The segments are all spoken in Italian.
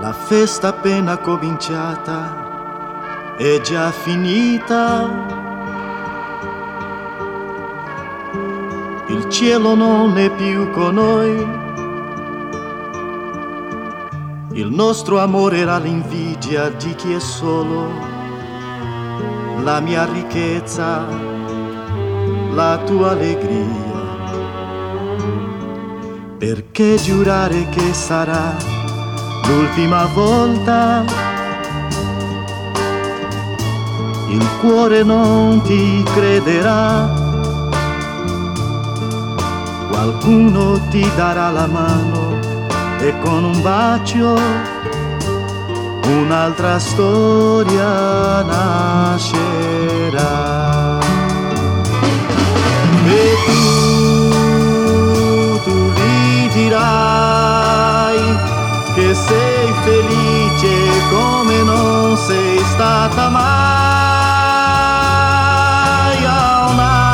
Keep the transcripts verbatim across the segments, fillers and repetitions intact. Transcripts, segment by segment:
La festa appena cominciata è già finita. Il cielo non è più con noi. Il nostro amore era l'invidia di chi è solo. La mia ricchezza, la tua allegria. Perché giurare che sarà l'ultima volta? Il cuore non ti crederà. Qualcuno ti darà la mano e con un bacio un'altra storia nascerà. E tu, tu gli dirai che sei felice come non sei stata mai. A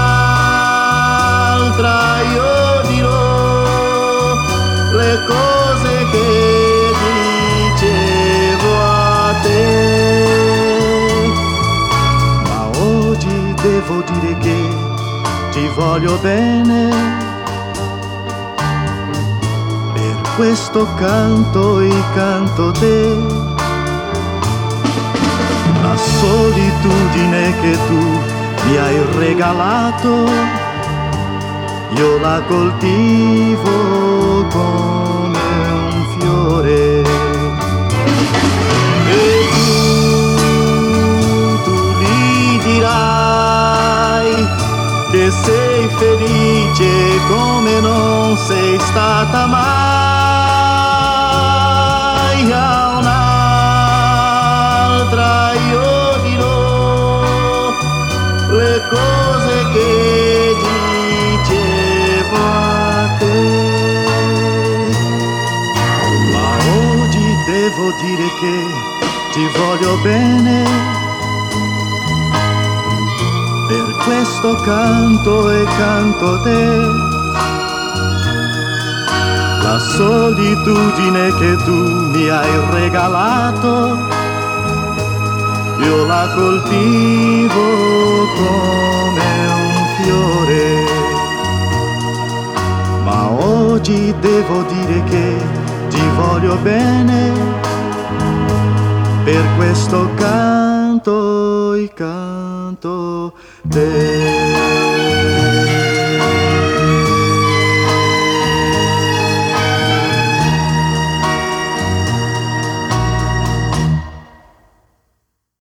un'altra io dirò le cose che dicevo a te. Ma oggi devo dire che ti voglio bene. Questo canto e canto te. La solitudine che tu mi hai regalato, io la coltivo come un fiore. E tu, tu gli dirai che sei felice come non sei stata mai. A un'altra io dirò le cose che dicevo a te. Ma oggi devo dire che ti voglio bene. Per questo canto e canto te. La solitudine che tu mi hai regalato, io la coltivo come un fiore. Ma oggi devo dire che ti voglio bene. Per questo canto e canto te.